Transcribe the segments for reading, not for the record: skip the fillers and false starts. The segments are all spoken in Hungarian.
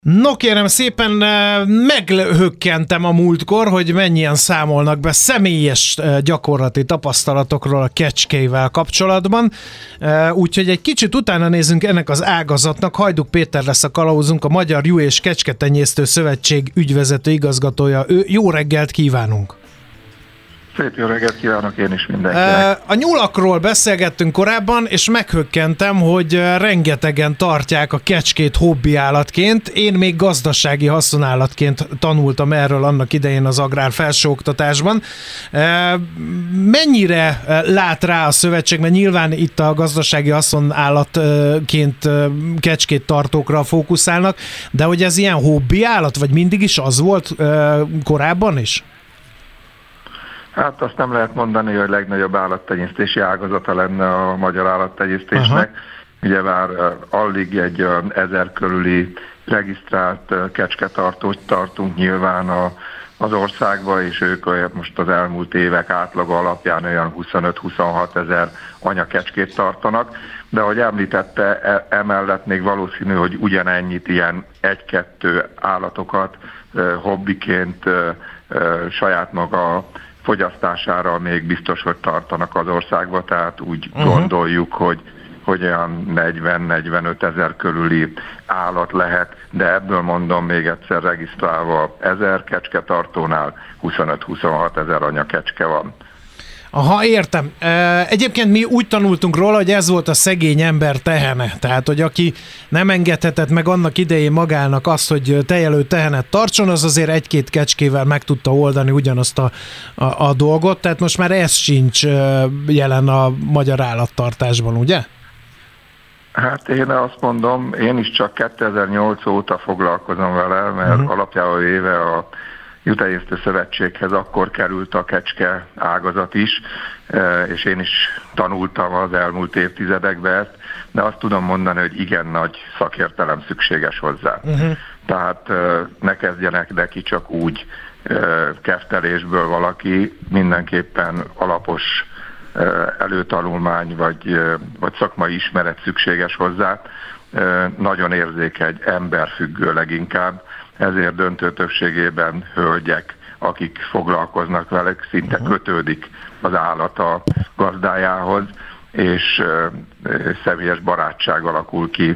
No kérem szépen, meghökkentem a múltkor, hogy mennyien számolnak be személyes gyakorlati tapasztalatokról a kecskével kapcsolatban. Úgyhogy egy kicsit utána nézünk ennek az ágazatnak. Hajduk Péter lesz a kalauzunk, a Magyar Juh- és Kecsketenyésztő Szövetség ügyvezető igazgatója. Jó reggelt kívánunk! Szép jó reggelt kívánok én is mindenkinek. A nyulakról beszélgettünk korábban, és meghökkentem, hogy rengetegen tartják a kecskét hobbiállatként. Én még gazdasági haszonállatként tanultam erről annak idején az agrár felsőoktatásban. Mennyire lát rá a szövetség, mert nyilván itt a gazdasági haszonállatként kecskét tartókra fókuszálnak, de hogy ez ilyen hobbiállat, vagy mindig is az volt korábban is? Hát azt nem lehet mondani, hogy a legnagyobb állattenyésztési ágazata lenne a magyar állattenyésztésnek. Aha. Ugye már alig egy 1000 körüli regisztrált kecsketartót tartunk nyilván az országban, és ők most az elmúlt évek átlaga alapján olyan 25-26 ezer anyakecskét tartanak. De ahogy említette, emellett még valószínű, hogy ugyanennyit ilyen 1-2 állatokat hobbiként saját maga fogyasztására még biztos, hogy tartanak az országba, tehát úgy gondoljuk, hogy olyan 40-45 ezer körüli állat lehet, de ebből mondom még egyszer regisztrálva 1000 kecsketartónál 25-26 ezer anyakecske van. Aha, értem. Egyébként mi úgy tanultunk róla, hogy ez volt a szegény ember tehene. Tehát, hogy aki nem engedhetett meg annak idején magának azt, hogy tejelő tehenet tartson, az azért 1-2 kecskével meg tudta oldani ugyanazt a dolgot. Tehát most már ez sincs jelen a magyar állattartásban, ugye? Hát én azt mondom, én is csak 2008 óta foglalkozom vele, mert alapjában véve a Juh-Tenyésztő Szövetséghez akkor került a kecske ágazat is, és én is tanultam az elmúlt évtizedekben ezt, de azt tudom mondani, hogy igen nagy szakértelem szükséges hozzá. Tehát ne kezdjenek neki csak úgy keftelésből valaki, mindenképpen alapos előtanulmány vagy szakmai ismeret szükséges hozzá, nagyon érzékeny, emberfüggő leginkább, ezért döntő többségében hölgyek, akik foglalkoznak velük, szinte kötődik az állat a gazdájához, és személyes barátság alakul ki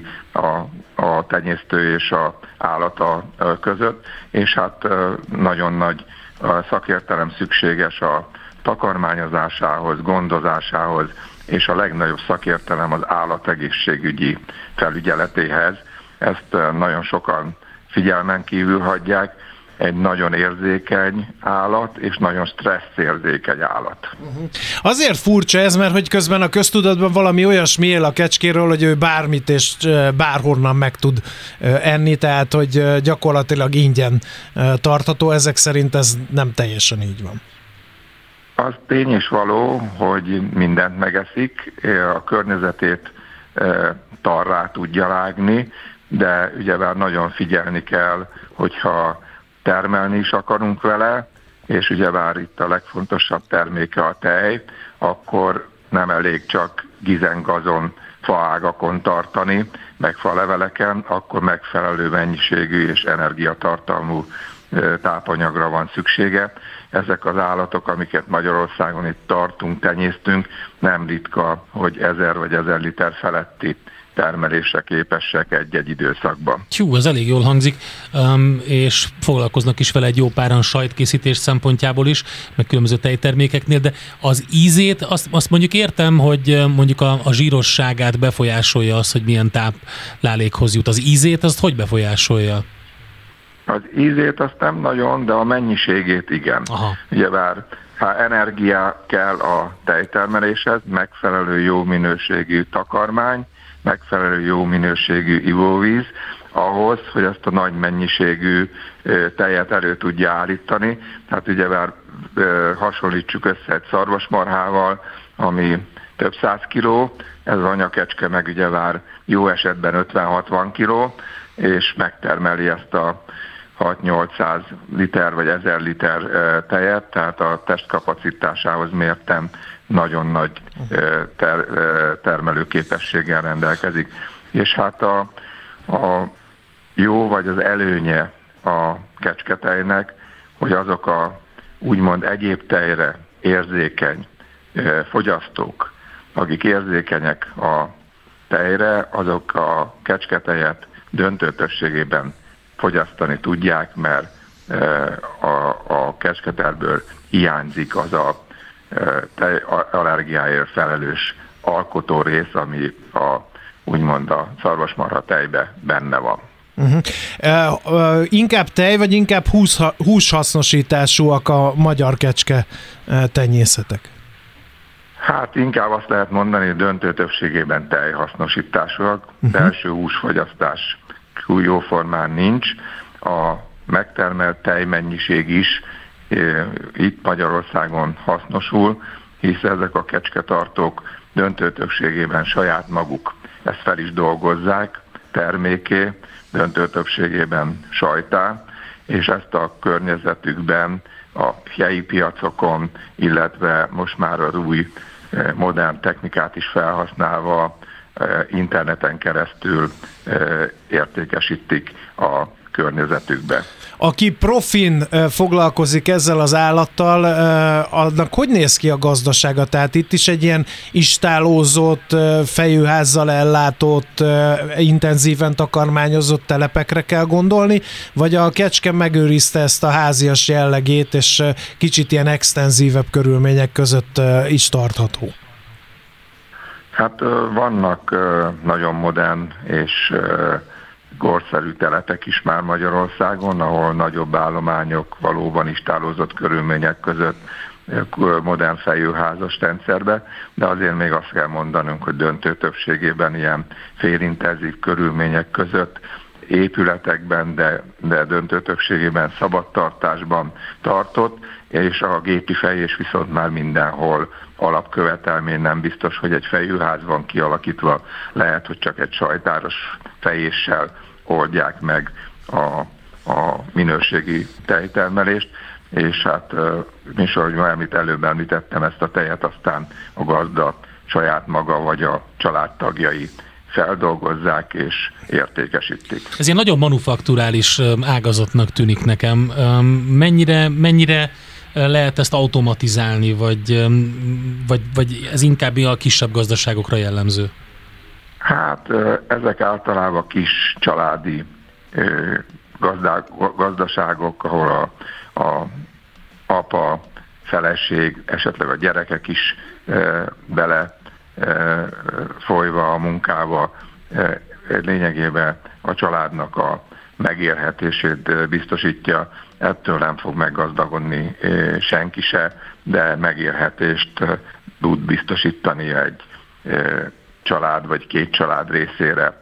a tenyésztő és az állata között, és hát nagyon nagy szakértelem szükséges a takarmányozásához, gondozásához, és a legnagyobb szakértelem az állategészségügyi felügyeletéhez. Ezt nagyon sokan figyelmen kívül hagyják, egy nagyon érzékeny állat, és nagyon stresszérzékeny állat. Azért furcsa ez, mert hogy közben a köztudatban valami olyasmi él a kecskéről, hogy ő bármit és bárhonnan meg tud enni, tehát hogy gyakorlatilag ingyen tartható, ezek szerint ez nem teljesen így van. Az tény és való, hogy mindent megeszik, a környezetét tarrá tudja rágni, de ugyebár nagyon figyelni kell, hogyha termelni is akarunk vele, és ugyebár itt a legfontosabb terméke a tej, akkor nem elég csak gizengazon, faágakon tartani, meg faleveleken, akkor megfelelő mennyiségű és energiatartalmú tápanyagra van szüksége. Ezek az állatok, amiket Magyarországon itt tartunk, tenyésztünk, nem ritka, hogy 1000 vagy 1000 liter feletti termelésre képesek egy-egy időszakban. Hú, ez elég jól hangzik, és foglalkoznak is vele egy jó páran sajtkészítés szempontjából is, meg különböző tejtermékeknél, de az ízét, azt mondjuk értem, hogy mondjuk a zsírosságát befolyásolja az, hogy milyen táplálékhoz jut. Az ízét azt hogy befolyásolja? Az ízét azt nem nagyon, de a mennyiségét igen. Ugyebár ha energia kell a tejtermeléshez, megfelelő jó minőségű takarmány, megfelelő jó minőségű ivóvíz, ahhoz, hogy ezt a nagy mennyiségű tejet elő tudja állítani. Tehát ugyebár hasonlítsuk össze egy szarvasmarhával, ami több 100 kiló, ez az anyakecske meg ugyebár jó esetben 50-60 kiló, és megtermeli ezt a 6-800 liter vagy 1000 liter tejet, tehát a testkapacitásához mérten nagyon nagy termelőképességgel rendelkezik. És hát jó, vagy az előnye a kecsketejnek, hogy azok a úgymond egyéb tejre érzékeny fogyasztók, akik érzékenyek a tejre, azok a kecsketejet döntő többségében fogyasztani tudják, mert a kecsketejből hiányzik az a tej allergiáért felelős alkotó rész, ami úgymond a szarvasmarha tejbe benne van. Inkább tej, vagy inkább húshasznosításúak a magyar kecske tenyészetek? Hát inkább azt lehet mondani, hogy döntő többségében tejhasznosításúak, belső húsfogyasztás jóformán nincs. A megtermelt tejmennyiség is itt Magyarországon hasznosul, hisz ezek a kecsketartók döntő többségében saját maguk ezt fel is dolgozzák terméké, döntő többségében sajttá, és ezt a környezetükben a helyi piacokon, illetve most már az új modern technikát is felhasználva interneten keresztül értékesítik a környezetükbe. Aki profin foglalkozik ezzel az állattal, annak hogy néz ki a gazdasága? Tehát itt is egy ilyen istálózott, fejőházzal ellátott, intenzíven takarmányozott telepekre kell gondolni, vagy a kecske megőrizte ezt a házias jellegét, és kicsit ilyen extenzívebb körülmények között is tartható? Hát vannak nagyon modern és korszerű telepek is már Magyarországon, ahol nagyobb állományok valóban istálozott körülmények között modern fejőházas rendszerbe, de azért még azt kell mondanunk, hogy döntő többségében ilyen félintenzív körülmények között épületekben, de döntő többségében szabadtartásban tartott, és a gépi fejés viszont már mindenhol alapkövetelmény, nem biztos, hogy egy fejőház van kialakítva, lehet, hogy csak egy sajtáros fejéssel oldják meg a minőségi tejtermelést, és hát ahogy előbb említettem, ezt a tejet aztán a gazda saját maga vagy a családtagjai feldolgozzák és értékesítik. Ez ilyen nagyon manufakturális ágazatnak tűnik nekem. Mennyire lehet ezt automatizálni, vagy ez inkább a kisebb gazdaságokra jellemző? Hát ezek általában kis családi gazdaságok, ahol a apa, feleség, esetleg a gyerekek is bele folyva a munkába lényegében a családnak a megélhetését biztosítja. Ettől nem fog meggazdagodni senki se, de megélhetést tud biztosítani egy család vagy két család részére,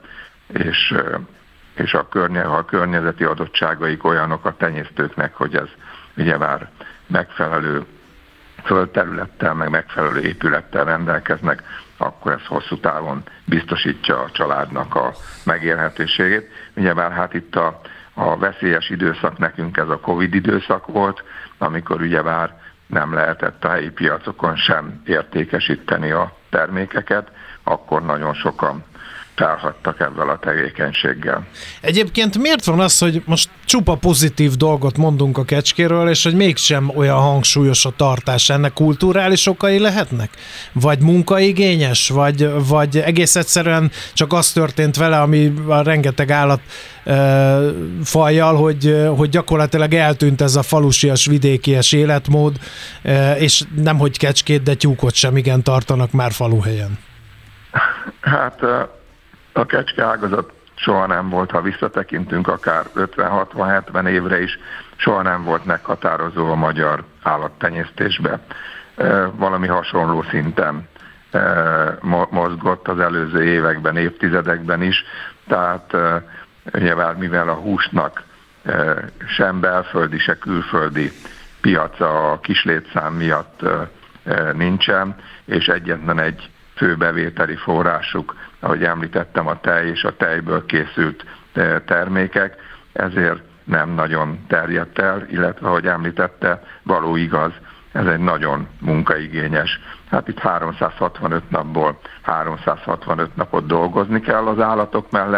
és a környezeti adottságaik olyanok a tenyésztőknek, hogy ez ugye már megfelelő földterülettel, meg megfelelő épülettel rendelkeznek, akkor ez hosszú távon biztosítja a családnak a megélhetését. Ugyebár hát itt a veszélyes időszak nekünk ez a Covid időszak volt, amikor ugyebár nem lehetett a helyi piacokon sem értékesíteni a termékeket, akkor nagyon sokan felhagytak ezzel a tevékenységgel. Egyébként miért van az, hogy most csupa pozitív dolgot mondunk a kecskéről, és hogy mégsem olyan hangsúlyos a tartás? Ennek kulturális okai lehetnek? Vagy munkaigényes? Vagy egész egyszerűen csak az történt vele, ami a rengeteg állat fajjal, hogy gyakorlatilag eltűnt ez a falusias, vidékies életmód, és nemhogy kecskét, de tyúkot sem igen tartanak már faluhelyen. Hát a kecske ágazat soha nem volt, ha visszatekintünk akár 50-60-70 évre is, soha nem volt meghatározó a magyar állattenyésztésbe. Valami hasonló szinten mozgott az előző években, évtizedekben is, tehát nyilván mivel a húsnak sem belföldi, se külföldi piaca a kislétszám miatt nincsen, és egyetlen egy fő bevételi forrásuk, ahogy említettem, a tej és a tejből készült termékek, ezért nem nagyon terjedt el, illetve, ahogy említette, való igaz, ez egy nagyon munkaigényes. Hát itt 365 napból 365 napot dolgozni kell az állatok mellett,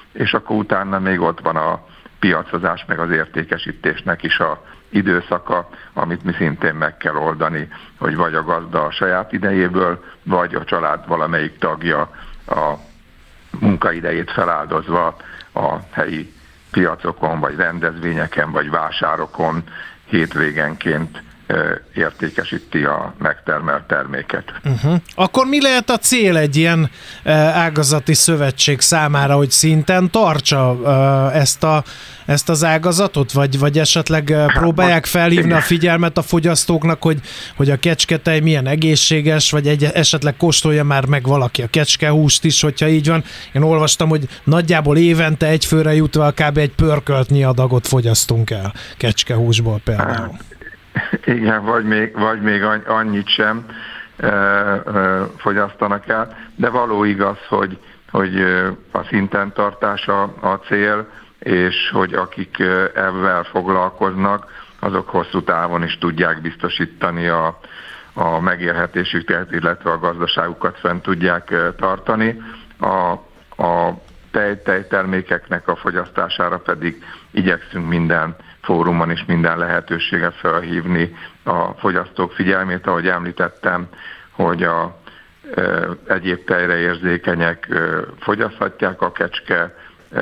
és akkor utána még ott van a piacozás, meg az értékesítésnek is a időszaka, amit mi szintén meg kell oldani, hogy vagy a gazda a saját idejéből, vagy a család valamelyik tagja a munkaidejét feláldozva a helyi piacokon, vagy rendezvényeken, vagy vásárokon hétvégenként értékesíti a megtermelt terméket. Akkor mi lehet a cél egy ilyen ágazati szövetség számára, hogy szinten tartsa ezt az ágazatot, vagy esetleg próbálják felhívni a figyelmet a fogyasztóknak, hogy a kecsketej milyen egészséges, vagy esetleg kóstolja már meg valaki a kecskehúst is, hogyha így van. Én olvastam, hogy nagyjából évente egy főre jutva kb. Egy pörköltnyi adagot fogyasztunk el kecskehúsból például. Igen, vagy még annyit sem fogyasztanak el, de való igaz, hogy a szinten tartása a cél, és hogy akik ebben foglalkoznak, azok hosszú távon is tudják biztosítani a megélhetésüket, illetve a gazdaságukat fent tudják tartani. A tejtermékeknek a fogyasztására pedig igyekszünk minden fórumon is minden lehetőséget felhívni a fogyasztók figyelmét, ahogy említettem, hogy a egyéb tejre érzékenyek fogyaszthatják a kecske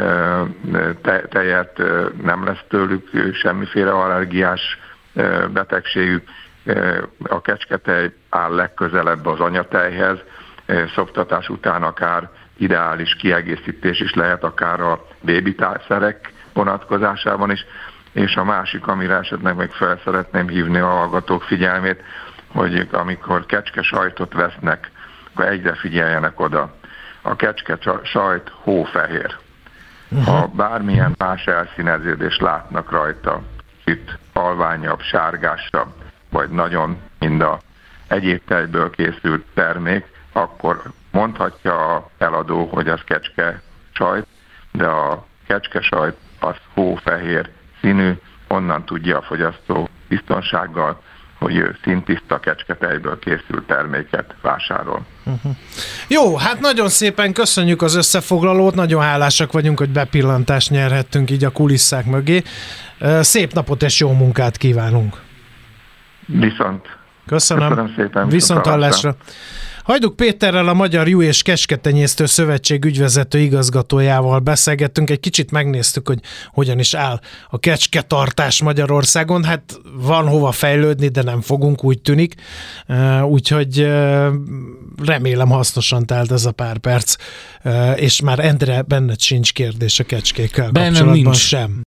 tejet, nem lesz tőlük semmiféle allergiás betegségük. A kecsketej áll legközelebb az anyatejhez, szoptatás után akár ideális kiegészítés is lehet, akár a bébitájszerek vonatkozásában is. És a másik, amire esetleg meg fel szeretném hívni a hallgatók figyelmét, hogy amikor kecske sajtot vesznek, akkor egyre figyeljenek oda. A kecske sajt hófehér. Ha bármilyen más elszíneződést látnak rajta, itt halványabb, sárgásabb, vagy nagyon mind a egyéb tejből készült termék, akkor mondhatja a eladó, hogy az kecske sajt, de a kecske sajt az hófehér színű, onnan tudja a fogyasztó biztonsággal, hogy ő színtiszta kecsketejből készült terméket vásárol. Jó, hát nagyon szépen köszönjük az összefoglalót, nagyon hálásak vagyunk, hogy bepillantást nyerhettünk így a kulisszák mögé. Szép napot és jó munkát kívánunk! Köszönöm szépen! Viszonthallásra! Hajduk Péterrel, a Magyar Juh és Kesketenyésztő Szövetség ügyvezető igazgatójával beszélgettünk, egy kicsit megnéztük, hogy hogyan is áll a kecsketartás Magyarországon. Hát van hova fejlődni, de nem fogunk, úgy tűnik. Úgyhogy remélem hasznosan telt ez a pár perc. És már Endre, benned sincs kérdés a kecskékkel kapcsolatban sem.